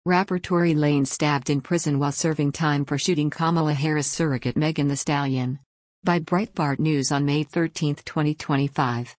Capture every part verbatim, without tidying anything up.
Rapper Tory Lanez stabbed in prison while serving time for shooting Kamala Harris surrogate Megan Thee Stallion. By Breitbart News on May thirteenth, twenty twenty-five.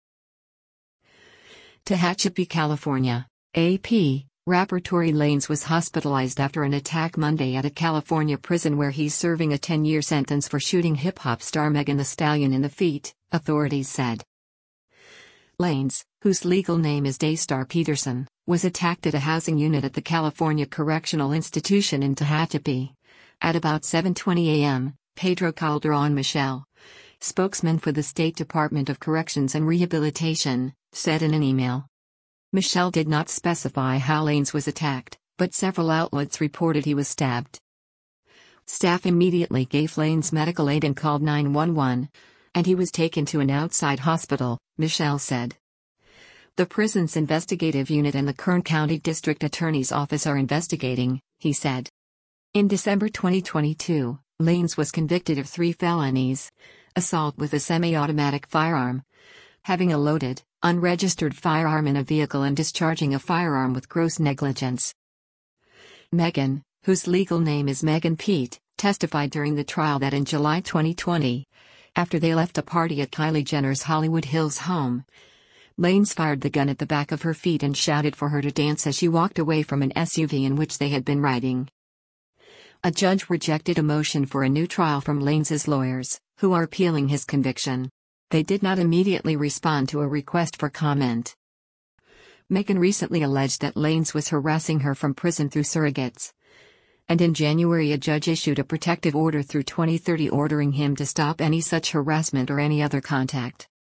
Tehachapi, California. A P. Rapper Tory Lanez was hospitalized after an attack Monday at a California prison where he's serving a ten-year sentence for shooting hip-hop star Megan Thee Stallion in the feet, authorities said. Lanez, whose legal name is Daystar Peterson, was attacked at a housing unit at the California Correctional Institution in Tehachapi. At about seven twenty a m, Pedro Calderon Michel, spokesman for the State Department of Corrections and Rehabilitation, said in an email. Michel did not specify how Lanez was attacked, but several outlets reported he was stabbed. Staff immediately gave Lanez medical aid and called nine one one, and he was taken to an outside hospital, Michel said. The prison's investigative unit and the Kern County District Attorney's Office are investigating, he said. In December twenty twenty-two, Lanez was convicted of three felonies: assault with a semi-automatic firearm, having a loaded, unregistered firearm in a vehicle, and discharging a firearm with gross negligence. Megan, whose legal name is Megan Pete, testified during the trial that in July twenty twenty, after they left a party at Kylie Jenner's Hollywood Hills home, Lanez fired the gun at the back of her feet and shouted for her to dance as she walked away from an S U V in which they had been riding. A judge rejected a motion for a new trial from Lanez's lawyers, who are appealing his conviction. They did not immediately respond to a request for comment. Megan recently alleged that Lanez was harassing her from prison through surrogates. And in January a judge issued a protective order through twenty thirty ordering him to stop any such harassment or any other contact.